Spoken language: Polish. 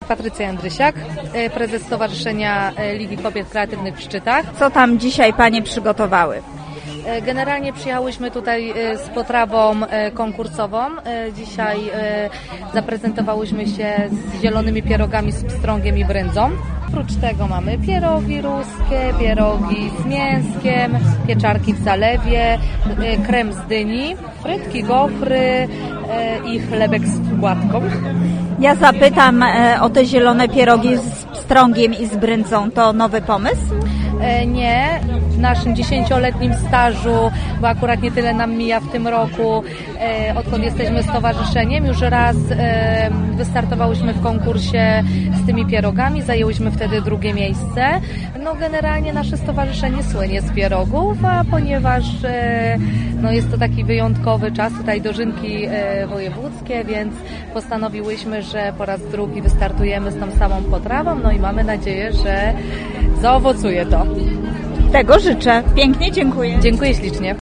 Patrycja Jędrysiak, prezes Stowarzyszenia Ligi Kobiet Kreatywnych w Szczytach. Co tam dzisiaj Panie przygotowały? Generalnie przyjechałyśmy tutaj z potrawą konkursową. Dzisiaj zaprezentowałyśmy się z zielonymi pierogami z pstrągiem i brędzą. Oprócz tego mamy pierogi ruskie, pierogi z mięskiem, pieczarki w zalewie, krem z dyni, frytki, gofry i chlebek z płatką. Ja zapytam o te zielone pierogi z pstrągiem i z brędzą. To nowy pomysł? Nie, w naszym 10-letnim stażu, bo akurat nie tyle nam mija w tym roku, odkąd jesteśmy stowarzyszeniem, już raz wystartowałyśmy w konkursie z tymi pierogami, zajęłyśmy wtedy drugie miejsce. No generalnie nasze stowarzyszenie słynie z pierogów, a ponieważ jest to taki wyjątkowy czas, tutaj dożynki wojewódzkie, więc postanowiłyśmy, że po raz drugi wystartujemy z tą samą potrawą, no i mamy nadzieję, że zaowocuje to. Tego życzę. Pięknie dziękuję. Dziękuję ślicznie.